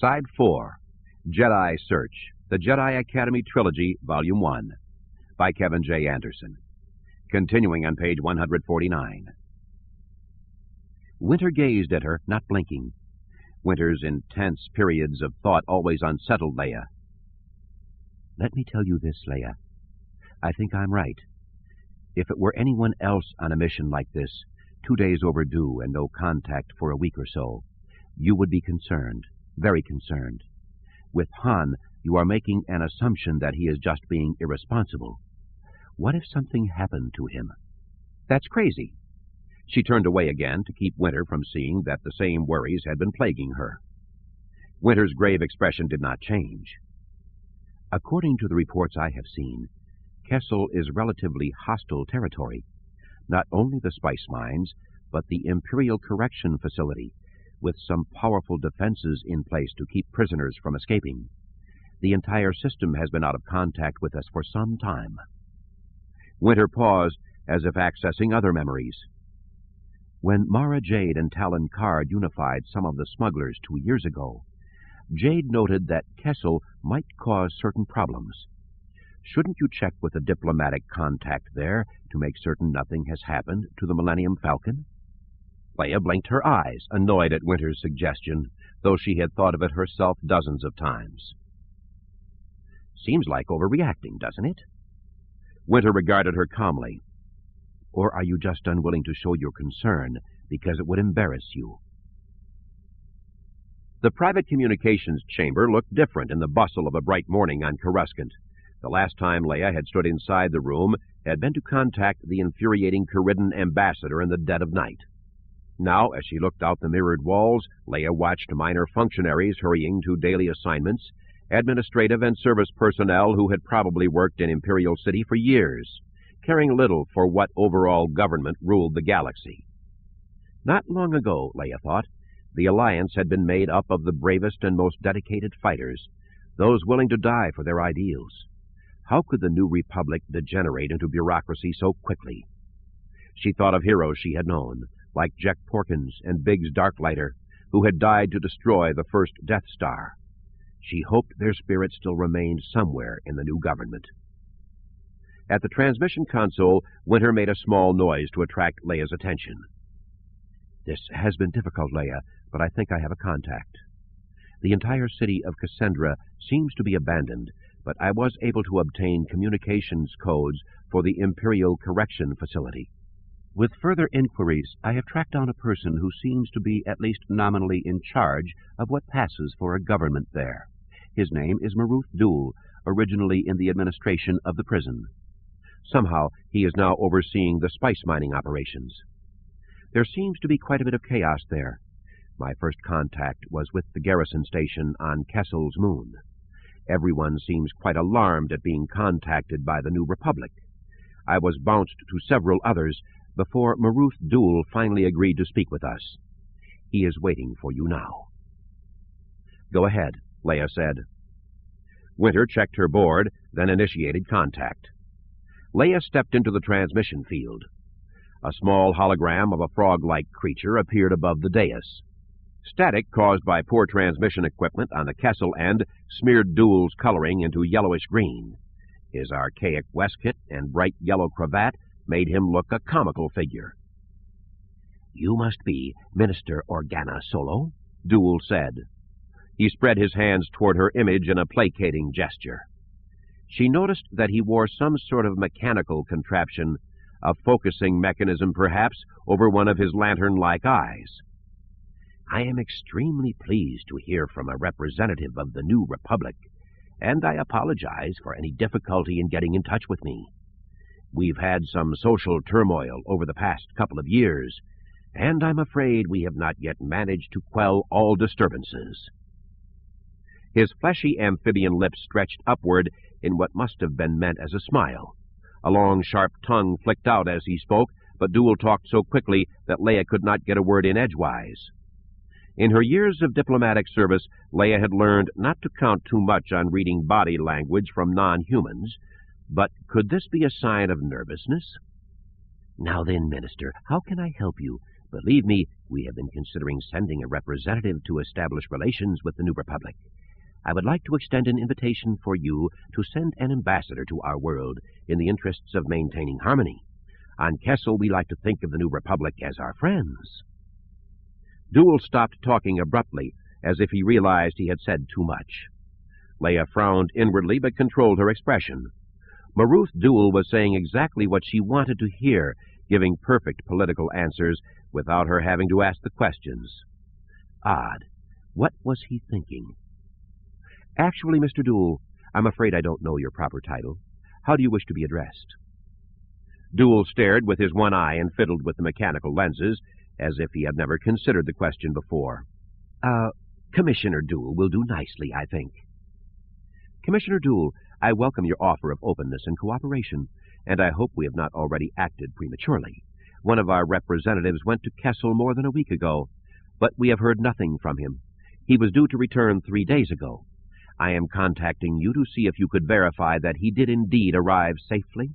Side 4, Jedi Search, The Jedi Academy Trilogy, Volume 1, by Kevin J. Anderson. Continuing on page 149. Winter gazed at her, not blinking. Winter's intense periods of thought always unsettled Leia. "Let me tell you this, Leia. I think I'm right. If it were anyone else on a mission like this, 2 days overdue and no contact for a week or so, you would be concerned, very concerned. With Han, you are making an assumption that he is just being irresponsible. What if something happened to him?" "That's crazy." She turned away again to keep Winter from seeing that the same worries had been plaguing her. Winter's grave expression did not change. "According to the reports I have seen, Kessel is relatively hostile territory. Not only the spice mines, but the Imperial Correction Facility, with some powerful defenses in place to keep prisoners from escaping. The entire system has been out of contact with us for some time." Winter paused, as if accessing other memories. When Mara Jade and Talon Card unified some of the smugglers 2 years ago, Jade noted that Kessel might cause certain problems. Shouldn't you check with a diplomatic contact there to make certain nothing has happened to the Millennium Falcon? Leia blinked her eyes, annoyed at Winter's suggestion, though she had thought of it herself dozens of times. "Seems like overreacting, doesn't it?" Winter regarded her calmly. "Or are you just unwilling to show your concern because it would embarrass you?" The private communications chamber looked different in the bustle of a bright morning on Coruscant. The last time Leia had stood inside the room had been to contact the infuriating Keridan ambassador in the dead of night. Now, as she looked out the mirrored walls, Leia watched minor functionaries hurrying to daily assignments, administrative and service personnel who had probably worked in Imperial City for years, caring little for what overall government ruled the galaxy. Not long ago, Leia thought, the Alliance had been made up of the bravest and most dedicated fighters, those willing to die for their ideals. How could the New Republic degenerate into bureaucracy so quickly? She thought of heroes she had known, like Jack Porkins and Biggs Darklighter, who had died to destroy the first Death Star. She hoped their spirits still remained somewhere in the new government. At the transmission console, Winter made a small noise to attract Leia's attention. "This has been difficult, Leia, but I think I have a contact. The entire city of Cassandra seems to be abandoned, but I was able to obtain communications codes for the Imperial Correction Facility. With further inquiries, I have tracked down a person who seems to be at least nominally in charge of what passes for a government there. His name is Maruth Duel, originally in the administration of the prison. Somehow, he is now overseeing the spice mining operations. There seems to be quite a bit of chaos there. My first contact was with the garrison station on Kessel's moon. Everyone seems quite alarmed at being contacted by the New Republic. I was bounced to several others before Maruth Duel finally agreed to speak with us. He is waiting for you now." "Go ahead," Leia said. Winter checked her board, then initiated contact. Leia stepped into the transmission field. A small hologram of a frog-like creature appeared above the dais. Static caused by poor transmission equipment on the Kessel end smeared Duel's coloring into yellowish-green. His archaic waistcoat and bright yellow cravat made him look a comical figure. "You must be Minister Organa Solo," Duel said. He spread his hands toward her image in a placating gesture. She noticed that he wore some sort of mechanical contraption, a focusing mechanism perhaps, over one of his lantern-like eyes. "I am extremely pleased to hear from a representative of the New Republic, and I apologize for any difficulty in getting in touch with me. We've had some social turmoil over the past couple of years, and I'm afraid we have not yet managed to quell all disturbances." His fleshy amphibian lips stretched upward in what must have been meant as a smile. A long, sharp tongue flicked out as he spoke, but Duel talked so quickly that Leia could not get a word in edgewise. In her years of diplomatic service, Leia had learned not to count too much on reading body language from non-humans, but could this be a sign of nervousness? "Now then, Minister, how can I help you? Believe me, we have been considering sending a representative to establish relations with the New Republic. I would like to extend an invitation for you to send an ambassador to our world in the interests of maintaining harmony. On Kessel, we like to think of the New Republic as our friends." Dual stopped talking abruptly, as if he realized he had said too much. Leia frowned inwardly, but controlled her expression. Maruth Dual was saying exactly what she wanted to hear, giving perfect political answers without her having to ask the questions. Odd. What was he thinking? "Actually, Mr. Dual, I'm afraid I don't know your proper title. How do you wish to be addressed?" Dual stared with his one eye and fiddled with the mechanical lenses, as if he had never considered the question before. Commissioner Dual will do nicely, I think." "Commissioner Dual, I welcome your offer of openness and cooperation, and I hope we have not already acted prematurely. One of our representatives went to Kessel more than a week ago, but we have heard nothing from him. He was due to return 3 days ago. I am contacting you to see if you could verify that he did indeed arrive safely."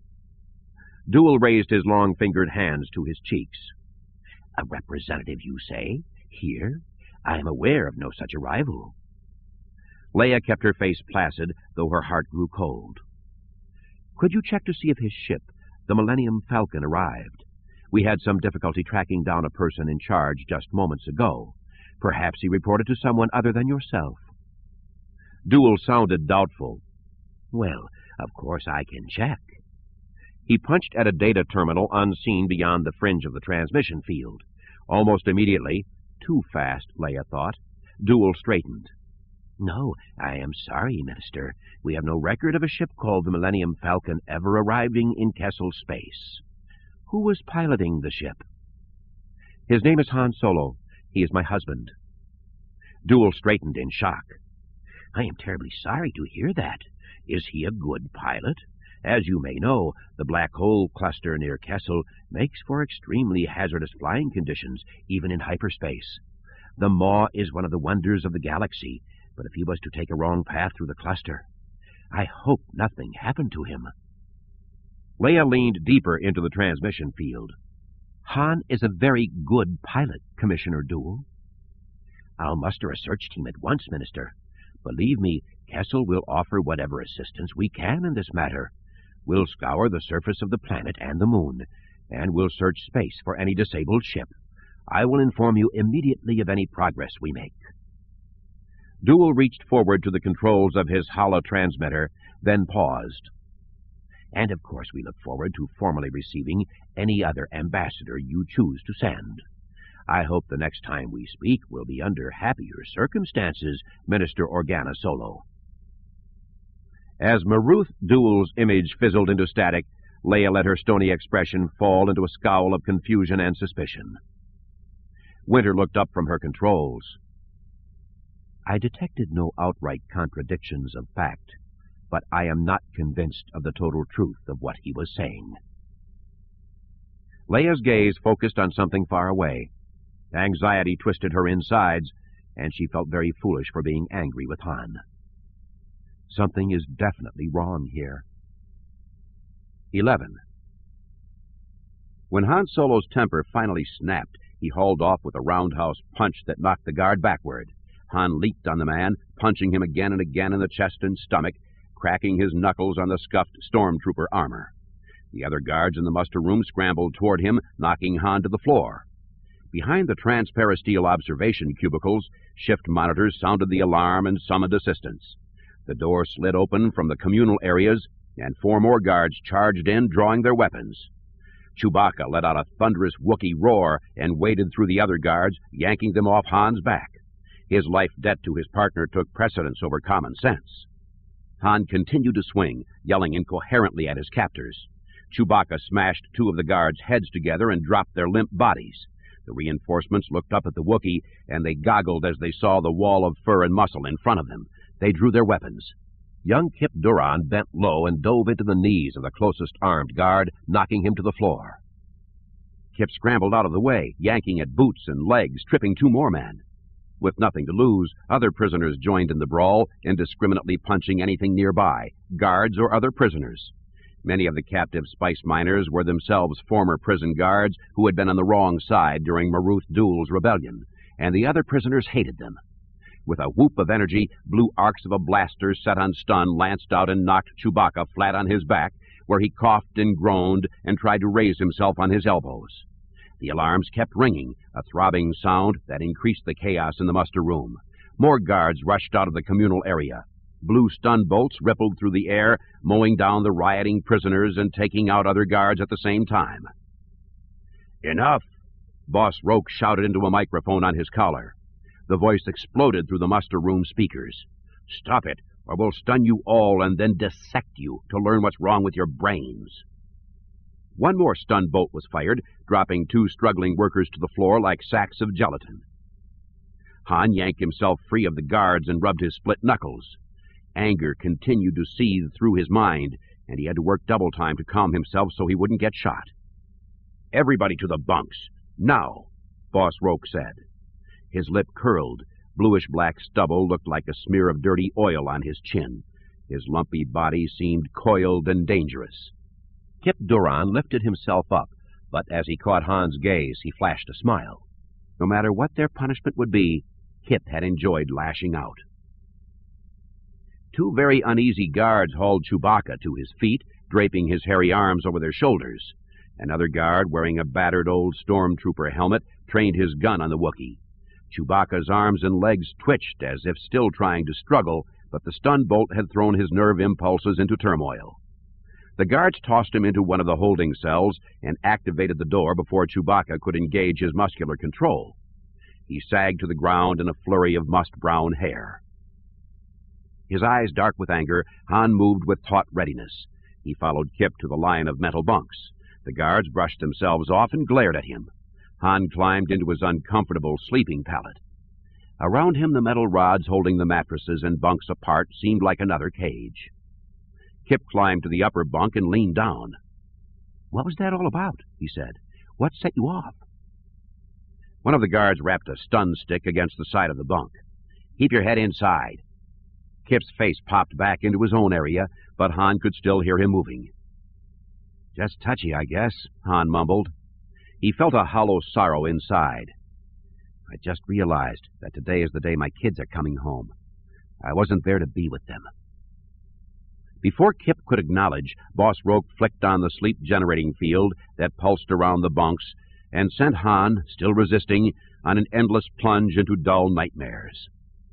Dual raised his long-fingered hands to his cheeks. "A representative, you say? Here? I am aware of no such arrival." Leia kept her face placid, though her heart grew cold. "Could you check to see if his ship, the Millennium Falcon, arrived? We had some difficulty tracking down a person in charge just moments ago. Perhaps he reported to someone other than yourself." Dual sounded doubtful. "Well, of course I can check." He punched at a data terminal unseen beyond the fringe of the transmission field. Almost immediately, too fast, Leia thought, Dual straightened. "No, I am sorry, Minister. We have no record of a ship called the Millennium Falcon ever arriving in Kessel space. Who was piloting the ship?" "His name is Han Solo. He is my husband." Dual straightened in shock. "I am terribly sorry to hear that. Is he a good pilot? As you may know, the black hole cluster near Kessel makes for extremely hazardous flying conditions, even in hyperspace. The Maw is one of the wonders of the galaxy, but if he was to take a wrong path through the cluster, I hope nothing happened to him." Leia leaned deeper into the transmission field. "Han is a very good pilot, Commissioner Dual." "I'll muster a search team at once, Minister. Believe me, Kessel will offer whatever assistance we can in this matter. We'll scour the surface of the planet and the moon, and we'll search space for any disabled ship. I will inform you immediately of any progress we make." Dual reached forward to the controls of his holotransmitter, then paused. "And of course we look forward to formally receiving any other ambassador you choose to send. I hope the next time we speak will be under happier circumstances, Minister Organa Solo." As Maruth Dual's image fizzled into static, Leia let her stony expression fall into a scowl of confusion and suspicion. Winter looked up from her controls. "I detected no outright contradictions of fact, but I am not convinced of the total truth of what he was saying." Leia's gaze focused on something far away. Anxiety twisted her insides, and she felt very foolish for being angry with Han. Something is definitely wrong here. 11. When Han Solo's temper finally snapped, he hauled off with a roundhouse punch that knocked the guard backward. Han leaped on the man, punching him again and again in the chest and stomach, cracking his knuckles on the scuffed stormtrooper armor. The other guards in the muster room scrambled toward him, knocking Han to the floor. Behind the transparasteel observation cubicles, shift monitors sounded the alarm and summoned assistance. The door slid open from the communal areas, and 4 more guards charged in, drawing their weapons. Chewbacca let out a thunderous Wookiee roar and waded through the other guards, yanking them off Han's back. His life debt to his partner took precedence over common sense. Han continued to swing, yelling incoherently at his captors. Chewbacca smashed 2 of the guards' heads together and dropped their limp bodies. The reinforcements looked up at the Wookiee, and they goggled as they saw the wall of fur and muscle in front of them. They drew their weapons. Young Kip Duran bent low and dove into the knees of the closest armed guard, knocking him to the floor. Kip scrambled out of the way, yanking at boots and legs, tripping 2 more men. With nothing to lose, other prisoners joined in the brawl, indiscriminately punching anything nearby, guards or other prisoners. Many of the captive spice miners were themselves former prison guards who had been on the wrong side during Maruth Duel's rebellion, and the other prisoners hated them. With a whoop of energy, blue arcs of a blaster set on stun lanced out and knocked Chewbacca flat on his back, where he coughed and groaned and tried to raise himself on his elbows. The alarms kept ringing, a throbbing sound that increased the chaos in the muster room. More guards rushed out of the communal area. Blue stun bolts rippled through the air, mowing down the rioting prisoners and taking out other guards at the same time. "Enough!" Boss Roke shouted into a microphone on his collar. The voice exploded through the muster room speakers. "Stop it, or we'll stun you all and then dissect you to learn what's wrong with your brains." One more stun bolt was fired, dropping 2 struggling workers to the floor like sacks of gelatin. Han yanked himself free of the guards and rubbed his split knuckles. Anger continued to seethe through his mind, and he had to work double time to calm himself so he wouldn't get shot. "Everybody to the bunks, now," Boss Roke said. His lip curled. Bluish-black stubble looked like a smear of dirty oil on his chin. His lumpy body seemed coiled and dangerous. Kip Duran lifted himself up, but as he caught Han's gaze, he flashed a smile. No matter what their punishment would be, Kip had enjoyed lashing out. 2 very uneasy guards hauled Chewbacca to his feet, draping his hairy arms over their shoulders. Another guard, wearing a battered old stormtrooper helmet, trained his gun on the Wookiee. Chewbacca's arms and legs twitched as if still trying to struggle, but the stun bolt had thrown his nerve impulses into turmoil. The guards tossed him into one of the holding cells and activated the door before Chewbacca could engage his muscular control. He sagged to the ground in a flurry of musk-brown hair. His eyes dark with anger, Han moved with taut readiness. He followed Kip to the line of metal bunks. The guards brushed themselves off and glared at him. Han climbed into his uncomfortable sleeping pallet. Around him, the metal rods holding the mattresses and bunks apart seemed like another cage. Kip climbed to the upper bunk and leaned down. "What was that all about?" he said. "What set you off?" One of the guards wrapped a stun stick against the side of the bunk. "Keep your head inside." Kip's face popped back into his own area, but Han could still hear him moving. "Just touchy, I guess," Han mumbled. He felt a hollow sorrow inside. "I just realized that today is the day my kids are coming home. I wasn't there to be with them." Before Kip could acknowledge, Boss Roke flicked on the sleep-generating field that pulsed around the bunks and sent Han, still resisting, on an endless plunge into dull nightmares.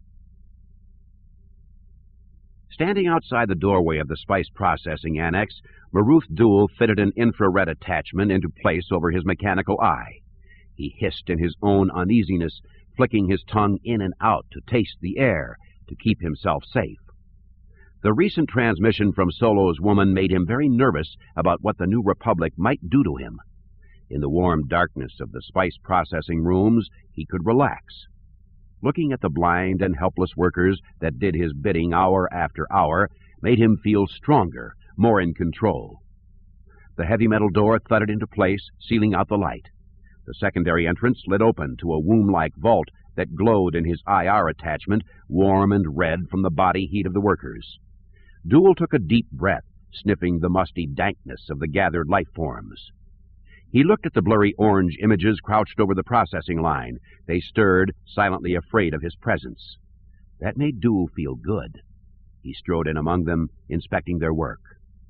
Standing outside the doorway of the spice processing annex, Maruth Duel fitted an infrared attachment into place over his mechanical eye. He hissed in his own uneasiness, flicking his tongue in and out to taste the air, to keep himself safe. The recent transmission from Solo's woman made him very nervous about what the New Republic might do to him. In the warm darkness of the spice processing rooms, he could relax. Looking at the blind and helpless workers that did his bidding hour after hour made him feel stronger, more in control. The heavy metal door thudded into place, sealing out the light. The secondary entrance slid open to a womb-like vault that glowed in his IR attachment, warm and red from the body heat of the workers. Duel took a deep breath, sniffing the musty dankness of the gathered life forms. He looked at the blurry orange images crouched over the processing line. They stirred, silently afraid of his presence. That made Duel feel good. He strode in among them, inspecting their work.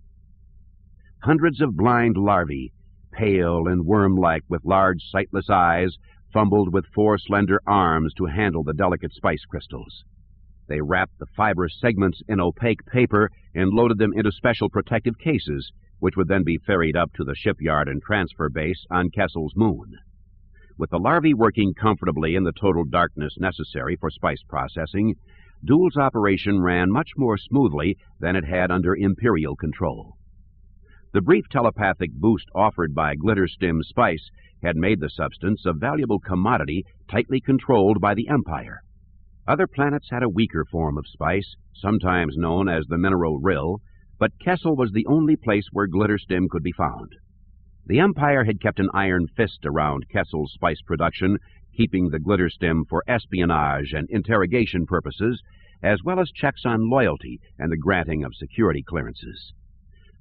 Hundreds of blind larvae, pale and worm-like with large sightless eyes, fumbled with 4 slender arms to handle the delicate spice crystals. They wrapped the fibrous segments in opaque paper and loaded them into special protective cases, which would then be ferried up to the shipyard and transfer base on Kessel's moon. With the larvae working comfortably in the total darkness necessary for spice processing, Duel's operation ran much more smoothly than it had under Imperial control. The brief telepathic boost offered by Glitterstim spice had made the substance a valuable commodity tightly controlled by the Empire. Other planets had a weaker form of spice, sometimes known as the mineral rill, but Kessel was the only place where Glitterstim could be found. The Empire had kept an iron fist around Kessel's spice production, keeping the Glitterstim for espionage and interrogation purposes, as well as checks on loyalty and the granting of security clearances.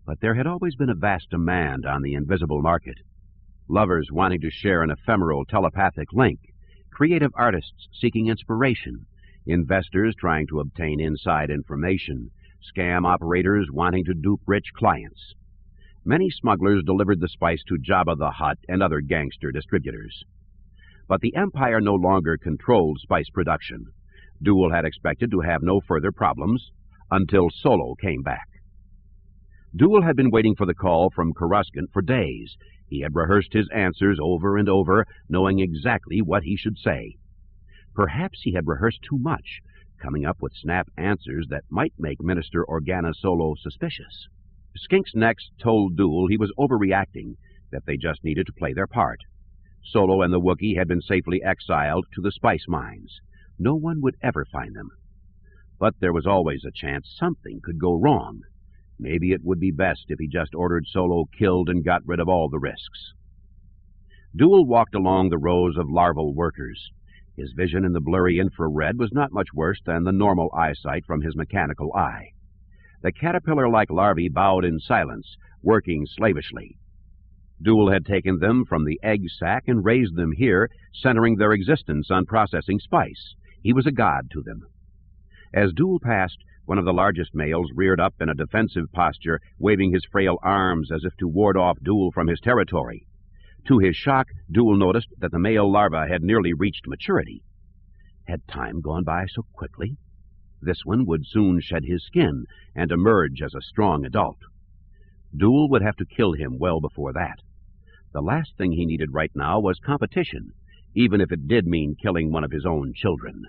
But there had always been a vast demand on the invisible market. Lovers wanting to share an ephemeral telepathic link, creative artists seeking inspiration, investors trying to obtain inside information, scam operators wanting to dupe rich clients. Many smugglers delivered the spice to Jabba the Hutt and other gangster distributors. But the Empire no longer controlled spice production. Duel had expected to have no further problems until Solo came back. Duel had been waiting for the call from Coruscant for days. He had rehearsed his answers over and over, knowing exactly what he should say. Perhaps he had rehearsed too much, coming up with snap answers that might make Minister Organa Solo suspicious. Skink's Next told Duel he was overreacting, that they just needed to play their part. Solo and the Wookiee had been safely exiled to the spice mines. No one would ever find them. But there was always a chance something could go wrong. Maybe it would be best if he just ordered Solo killed and got rid of all the risks. Duel walked along the rows of larval workers. His vision in the blurry infrared was not much worse than the normal eyesight from his mechanical eye. The caterpillar-like larvae bowed in silence, working slavishly. Duel had taken them from the egg sac and raised them here, centering their existence on processing spice. He was a god to them. As Duel passed, one of the largest males reared up in a defensive posture, waving his frail arms as if to ward off Duel from his territory. To his shock, Duel noticed that the male larva had nearly reached maturity. Had time gone by so quickly? This one would soon shed his skin and emerge as a strong adult. Duel would have to kill him well before that. The last thing he needed right now was competition, even if it did mean killing one of his own children.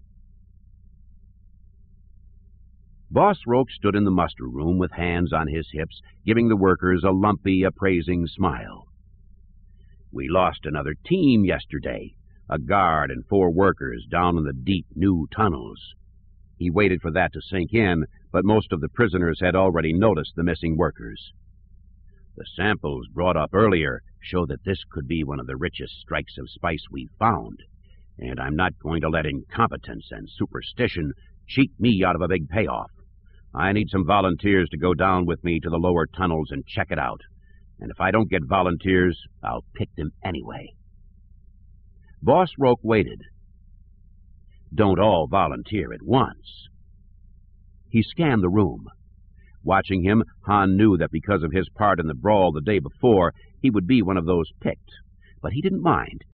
Boss Roke stood in the muster room with hands on his hips, giving the workers a lumpy, appraising smile. We lost another team yesterday, a guard and 4 workers down in the deep new tunnels. He waited for that to sink in, but most of the prisoners had already noticed the missing workers. The samples brought up earlier show that this could be one of the richest strikes of spice we've found, and I'm not going to let incompetence and superstition cheat me out of a big payoff. I need some volunteers to go down with me to the lower tunnels and check it out, and if I don't get volunteers, I'll pick them anyway. Boss Roke waited. Don't all volunteer at once. He scanned the room. Watching him, Han knew that because of his part in the brawl the day before, he would be one of those picked. But he didn't mind.